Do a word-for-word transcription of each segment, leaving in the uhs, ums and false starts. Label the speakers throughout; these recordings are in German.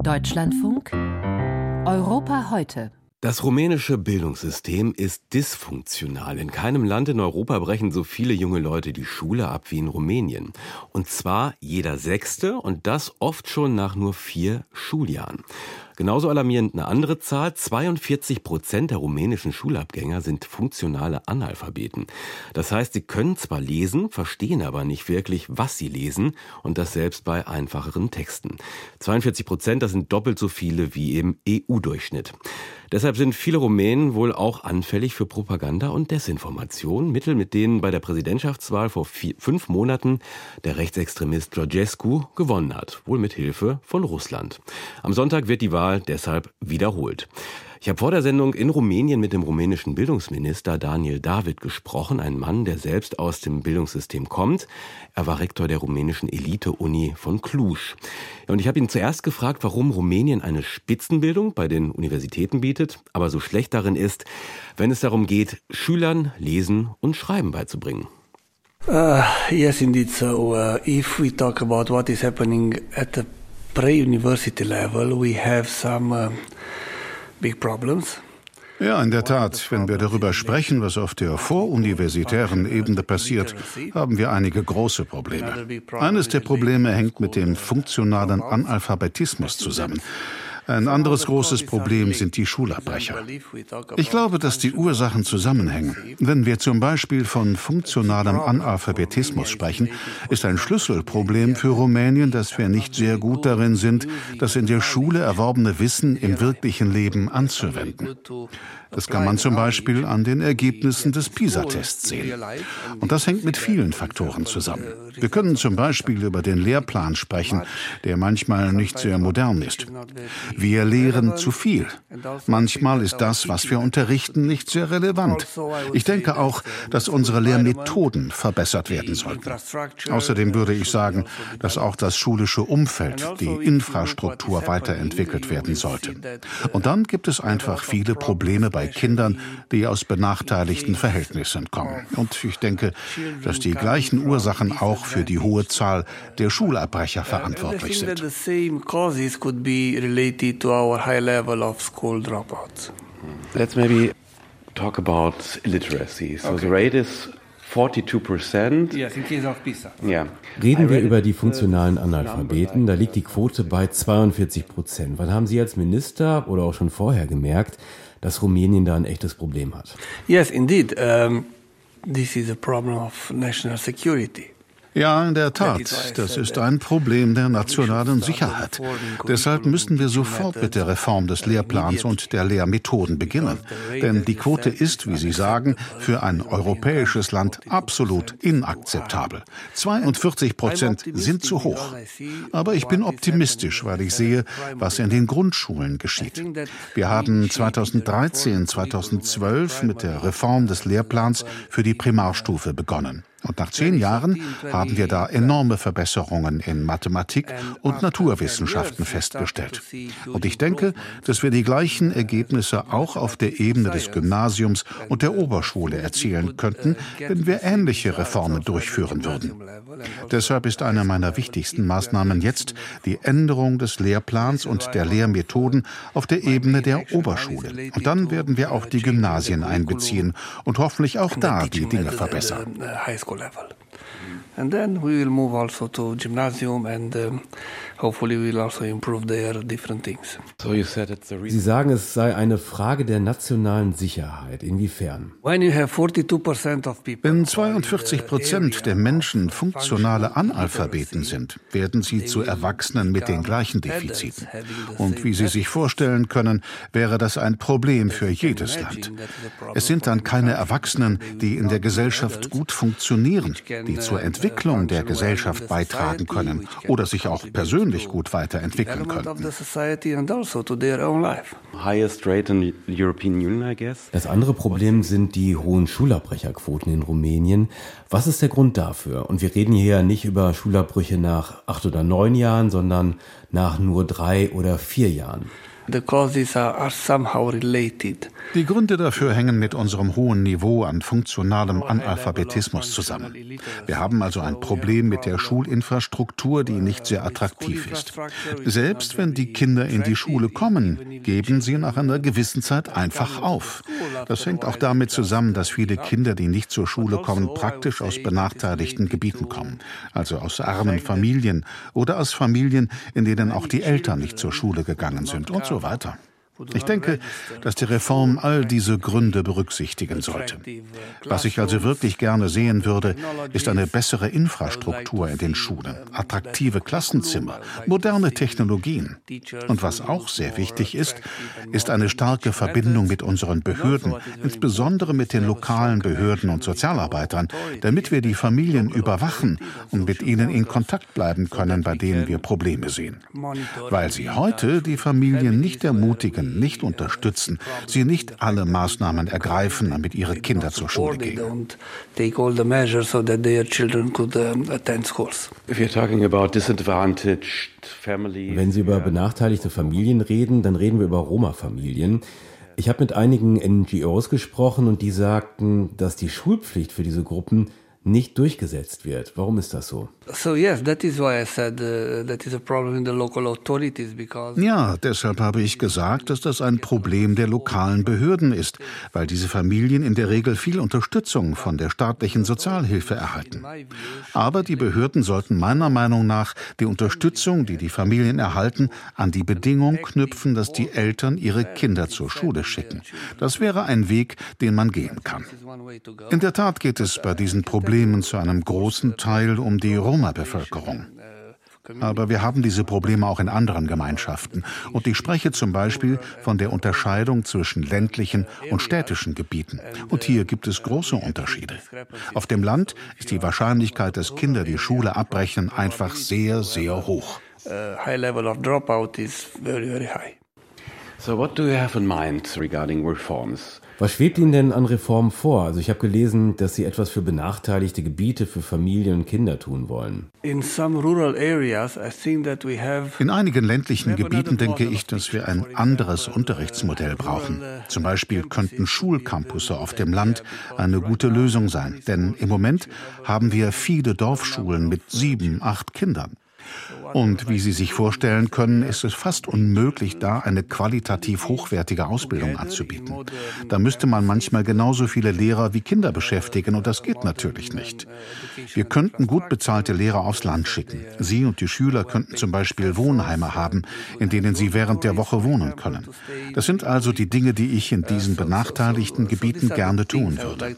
Speaker 1: Deutschlandfunk Europa heute.
Speaker 2: Das rumänische Bildungssystem ist dysfunktional. In keinem Land in Europa brechen so viele junge Leute die Schule ab wie in Rumänien. Und zwar jeder Sechste und das oft schon nach nur vier Schuljahren. Genauso alarmierend eine andere Zahl, zweiundvierzig Prozent der rumänischen Schulabgänger sind funktionale Analphabeten. Das heißt, sie können zwar lesen, verstehen aber nicht wirklich, was sie lesen und das selbst bei einfacheren Texten. zweiundvierzig Prozent, das sind doppelt so viele wie im E U-Durchschnitt. Deshalb sind viele Rumänen wohl auch anfällig für Propaganda und Desinformation, Mittel, mit denen bei der Präsidentschaftswahl vor vier, fünf Monaten der Rechtsextremist Georgescu gewonnen hat, wohl mit Hilfe von Russland. Am Sonntag wird die Wahl deshalb wiederholt. Ich habe vor der Sendung in Rumänien mit dem rumänischen Bildungsminister Daniel David gesprochen, ein Mann, der selbst aus dem Bildungssystem kommt. Er war Rektor der rumänischen Elite-Uni von Cluj. Und ich habe ihn zuerst gefragt, warum Rumänien eine Spitzenbildung bei den Universitäten bietet, aber so schlecht darin ist, wenn es darum geht, Schülern Lesen und Schreiben beizubringen.
Speaker 3: Uh, yes, indeed. So, uh, if we talk about what is happening at the pre-university level, we have some uh, big problems.
Speaker 4: Ja, in der Tat. Wenn wir darüber sprechen, was auf der voruniversitären Ebene passiert, haben wir einige große Probleme. Eines der Probleme hängt mit dem funktionalen Analphabetismus zusammen. Ein anderes großes Problem sind die Schulabbrecher. Ich glaube, dass die Ursachen zusammenhängen. Wenn wir zum Beispiel von funktionalem Analphabetismus sprechen, ist ein Schlüsselproblem für Rumänien, dass wir nicht sehr gut darin sind, das in der Schule erworbene Wissen im wirklichen Leben anzuwenden. Das kann man zum Beispiel an den Ergebnissen des PISA-Tests sehen. Und das hängt mit vielen Faktoren zusammen. Wir können zum Beispiel über den Lehrplan sprechen, der manchmal nicht sehr modern ist. Wir lehren zu viel. Manchmal ist das, was wir unterrichten, nicht sehr relevant. Ich denke auch, dass unsere Lehrmethoden verbessert werden sollten. Außerdem würde ich sagen, dass auch das schulische Umfeld, die Infrastruktur weiterentwickelt werden sollte. Und dann gibt es einfach viele Probleme bei Kindern, die aus benachteiligten Verhältnissen kommen. Und ich denke, dass die gleichen Ursachen auch für die hohe Zahl der Schulabbrecher verantwortlich sind.
Speaker 2: Let's maybe talk about illiteracy. So the rate is forty-two percent.
Speaker 3: Yes, in case of PISA.
Speaker 2: Ja. Reden wir über die funktionalen Analphabeten, da liegt die Quote bei zweiundvierzig Prozent. Wann haben Sie als Minister oder auch schon vorher gemerkt, dass Rumänien da ein echtes Problem hat?
Speaker 3: Yes, indeed. Um, this is a problem of national security.
Speaker 4: Ja, in der Tat. Das ist ein Problem der nationalen Sicherheit. Deshalb müssen wir sofort mit der Reform des Lehrplans und der Lehrmethoden beginnen. Denn die Quote ist, wie Sie sagen, für ein europäisches Land absolut inakzeptabel. zweiundvierzig Prozent sind zu hoch. Aber ich bin optimistisch, weil ich sehe, was in den Grundschulen geschieht. Wir haben zweitausenddreizehn, zweitausendzwölf mit der Reform des Lehrplans für die Primarstufe begonnen. Und nach zehn Jahren haben wir da enorme Verbesserungen in Mathematik und Naturwissenschaften festgestellt. Und ich denke, dass wir die gleichen Ergebnisse auch auf der Ebene des Gymnasiums und der Oberschule erzielen könnten, wenn wir ähnliche Reformen durchführen würden. Deshalb ist eine meiner wichtigsten Maßnahmen jetzt die Änderung des Lehrplans und der Lehrmethoden auf der Ebene der Oberschule. Und dann werden wir auch die Gymnasien einbeziehen und hoffentlich auch da die Dinge verbessern.
Speaker 3: Level. And then we will move also to gymnasium and um, hopefully we will also improve their different things.
Speaker 2: So you said it's a reason. Sie sagen, es sei eine Frage der nationalen Sicherheit. Inwiefern?
Speaker 3: When you have forty-two percent of people,
Speaker 4: wenn zweiundvierzig Prozent der Menschen funktionale Analphabeten sind, werden sie zu Erwachsenen mit den gleichen Defiziten. Und wie Sie sich vorstellen können, wäre das ein Problem für jedes Land. Es sind dann keine Erwachsenen, die in der Gesellschaft gut funktionieren, die zur Entwicklung der Gesellschaft beitragen können oder sich auch persönlich gut weiterentwickeln können.
Speaker 2: Das andere Problem sind die hohen Schulabbrecherquoten in Rumänien. Was ist der Grund dafür? Und wir reden hier ja nicht über Schulabbrüche nach acht oder neun Jahren, sondern nach nur drei oder vier Jahren.
Speaker 3: The causes are, are somehow related.
Speaker 4: Die Gründe dafür hängen mit unserem hohen Niveau an funktionalem Analphabetismus zusammen. Wir haben also ein Problem mit der Schulinfrastruktur, die nicht sehr attraktiv ist. Selbst wenn die Kinder in die Schule kommen, geben sie nach einer gewissen Zeit einfach auf. Das hängt auch damit zusammen, dass viele Kinder, die nicht zur Schule kommen, praktisch aus benachteiligten Gebieten kommen, also aus armen Familien oder aus Familien, in denen auch die Eltern nicht zur Schule gegangen sind und so weiter. Ich denke, dass die Reform all diese Gründe berücksichtigen sollte. Was ich also wirklich gerne sehen würde, ist eine bessere Infrastruktur in den Schulen, attraktive Klassenzimmer, moderne Technologien. Und was auch sehr wichtig ist, ist eine starke Verbindung mit unseren Behörden, insbesondere mit den lokalen Behörden und Sozialarbeitern, damit wir die Familien überwachen und mit ihnen in Kontakt bleiben können, bei denen wir Probleme sehen. Weil sie heute die Familien nicht ermutigen, nicht unterstützen, sie nicht alle Maßnahmen ergreifen, damit ihre Kinder zur Schule gehen.
Speaker 2: Wenn Sie über benachteiligte Familien reden, dann reden wir über Roma-Familien. Ich habe mit einigen N G Os gesprochen und die sagten, dass die Schulpflicht für diese Gruppen nicht durchgesetzt wird. Warum ist das so?
Speaker 4: Ja, deshalb habe ich gesagt, dass das ein Problem der lokalen Behörden ist, weil diese Familien in der Regel viel Unterstützung von der staatlichen Sozialhilfe erhalten. Aber die Behörden sollten meiner Meinung nach die Unterstützung, die die Familien erhalten, an die Bedingung knüpfen, dass die Eltern ihre Kinder zur Schule schicken. Das wäre ein Weg, den man gehen kann. In der Tat geht es bei diesen Problemen zu einem großen Teil um die Roma-Bevölkerung. Aber wir haben diese Probleme auch in anderen Gemeinschaften. Und ich spreche zum Beispiel von der Unterscheidung zwischen ländlichen und städtischen Gebieten. Und hier gibt es große Unterschiede. Auf dem Land ist die Wahrscheinlichkeit, dass Kinder die Schule abbrechen, einfach sehr, sehr hoch.
Speaker 2: So what do you have in mind regarding reforms? Was schwebt Ihnen denn an Reformen vor? Also ich habe gelesen, dass Sie etwas für benachteiligte Gebiete, für Familien und Kinder tun wollen.
Speaker 3: In some rural areas, I think that we have
Speaker 4: In einigen ländlichen Gebieten denke ich, dass wir ein anderes Unterrichtsmodell brauchen. Zum Beispiel könnten Schulcampusse auf dem Land eine gute Lösung sein. Denn im Moment haben wir viele Dorfschulen mit sieben, acht Kindern. Und wie Sie sich vorstellen können, ist es fast unmöglich, da eine qualitativ hochwertige Ausbildung anzubieten. Da müsste man manchmal genauso viele Lehrer wie Kinder beschäftigen und das geht natürlich nicht. Wir könnten gut bezahlte Lehrer aufs Land schicken. Sie und die Schüler könnten zum Beispiel Wohnheime haben, in denen sie während der Woche wohnen können. Das sind also die Dinge, die ich in diesen benachteiligten Gebieten gerne tun würde.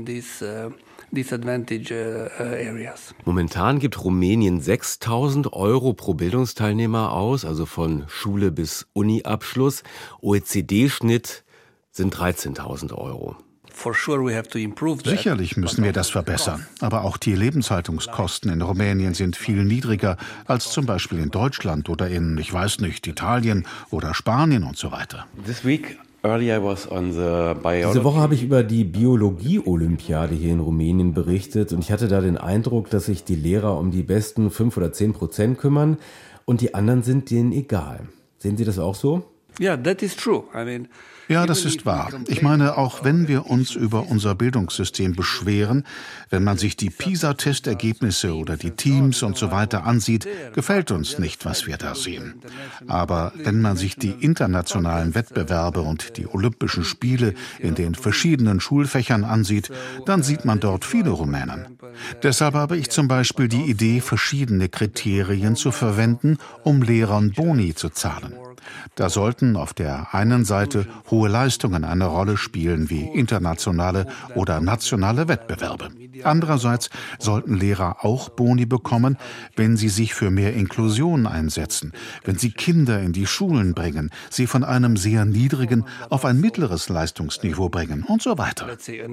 Speaker 2: Momentan gibt Rumänien sechstausend Euro pro Bildungsteilnehmer aus, also von Schule bis Uni-Abschluss. O E C D-Schnitt sind dreizehntausend Euro.
Speaker 4: Sicherlich müssen wir das verbessern. Aber auch die Lebenshaltungskosten in Rumänien sind viel niedriger als zum Beispiel in Deutschland oder in, ich weiß nicht, Italien oder Spanien und so weiter.
Speaker 2: This week Diese Woche habe ich über die Biologie-Olympiade hier in Rumänien berichtet und ich hatte da den Eindruck, dass sich die Lehrer um die besten fünf oder zehn Prozent kümmern und die anderen sind denen egal. Sehen Sie das auch so?
Speaker 3: Yeah, that is true. I mean,
Speaker 4: Ja, das ist wahr. Ich meine, auch wenn wir uns über unser Bildungssystem beschweren, wenn man sich die PISA-Testergebnisse oder die Teams und so weiter ansieht, gefällt uns nicht, was wir da sehen. Aber wenn man sich die internationalen Wettbewerbe und die Olympischen Spiele in den verschiedenen Schulfächern ansieht, dann sieht man dort viele Rumänen. Deshalb habe ich zum Beispiel die Idee, verschiedene Kriterien zu verwenden, um Lehrern Boni zu zahlen. Da sollten auf der einen Seite hohe Leistungen eine Rolle spielen, wie internationale oder nationale Wettbewerbe. Andererseits sollten Lehrer auch Boni bekommen, wenn sie sich für mehr Inklusion einsetzen, wenn sie Kinder in die Schulen bringen, sie von einem sehr niedrigen auf ein mittleres Leistungsniveau bringen und so weiter.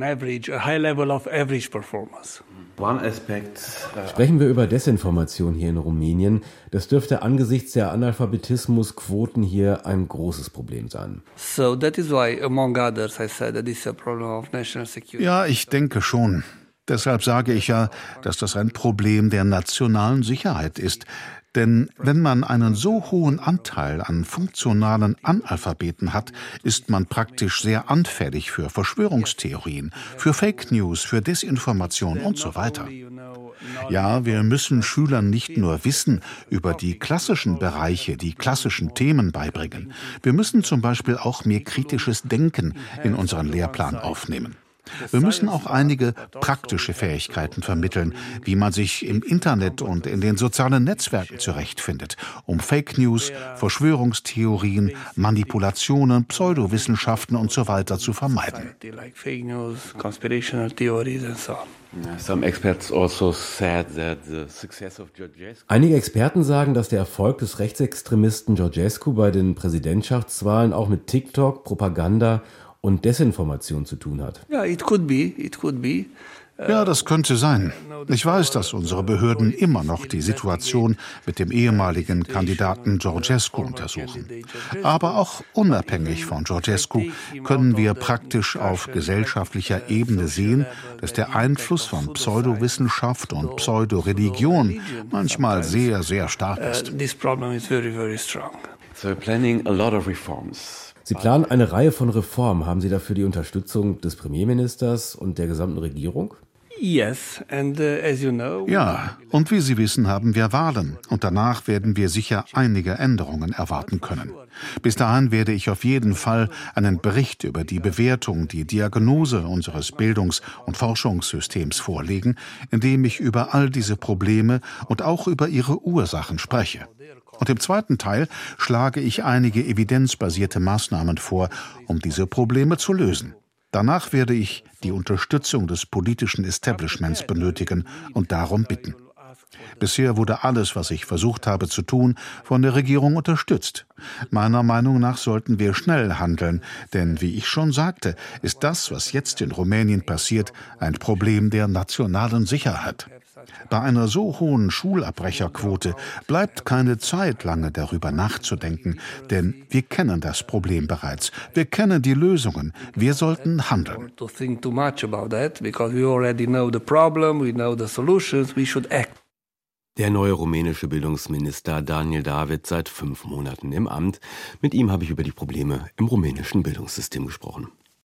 Speaker 2: Sprechen wir über Desinformation hier in Rumänien. Das dürfte angesichts der Analphabetismusquoten hier ein großes Problem sein.
Speaker 4: Ja, ich denke schon. Deshalb sage ich ja, dass das ein Problem der nationalen Sicherheit ist. Denn wenn man einen so hohen Anteil an funktionalen Analphabeten hat, ist man praktisch sehr anfällig für Verschwörungstheorien, für Fake News, für Desinformation und so weiter. Ja, wir müssen Schülern nicht nur Wissen über die klassischen Bereiche, die klassischen Themen beibringen. Wir müssen zum Beispiel auch mehr kritisches Denken in unseren Lehrplan aufnehmen. Wir müssen auch einige praktische Fähigkeiten vermitteln, wie man sich im Internet und in den sozialen Netzwerken zurechtfindet, um Fake News, Verschwörungstheorien, Manipulationen, Pseudowissenschaften und so weiter zu vermeiden.
Speaker 2: Einige Experten sagen, dass der Erfolg des Rechtsextremisten Georgescu bei den Präsidentschaftswahlen auch mit TikTok, Propaganda und Desinformation zu tun hat.
Speaker 3: Yeah, it could be, it could be.
Speaker 4: Ja, das könnte sein. Ich weiß, dass unsere Behörden immer noch die Situation mit dem ehemaligen Kandidaten Georgescu untersuchen. Aber auch unabhängig von Georgescu können wir praktisch auf gesellschaftlicher Ebene sehen, dass der Einfluss von Pseudowissenschaft und Pseudoreligion manchmal sehr, sehr stark ist.
Speaker 2: So we're planning a lot of reforms. Sie planen eine Reihe von Reformen. Haben Sie dafür die Unterstützung des Premierministers und der gesamten Regierung?
Speaker 3: Yes, and uh, as you know,
Speaker 4: ja, und wie Sie wissen, haben wir Wahlen. Und danach werden wir sicher einige Änderungen erwarten können. Bis dahin werde ich auf jeden Fall einen Bericht über die Bewertung, die Diagnose unseres Bildungs- und Forschungssystems vorlegen, in dem ich über all diese Probleme und auch über ihre Ursachen spreche. Und im zweiten Teil schlage ich einige evidenzbasierte Maßnahmen vor, um diese Probleme zu lösen. Danach werde ich die Unterstützung des politischen Establishments benötigen und darum bitten. Bisher wurde alles, was ich versucht habe zu tun, von der Regierung unterstützt. Meiner Meinung nach sollten wir schnell handeln, denn wie ich schon sagte, ist das, was jetzt in Rumänien passiert, ein Problem der nationalen Sicherheit. Bei einer so hohen Schulabbrecherquote bleibt keine Zeit, lange darüber nachzudenken, denn wir kennen das Problem bereits. Wir kennen die Lösungen. Wir sollten handeln.
Speaker 2: Der neue rumänische Bildungsminister Daniel David seit fünf Monaten im Amt. Mit ihm habe ich über die Probleme im rumänischen Bildungssystem gesprochen.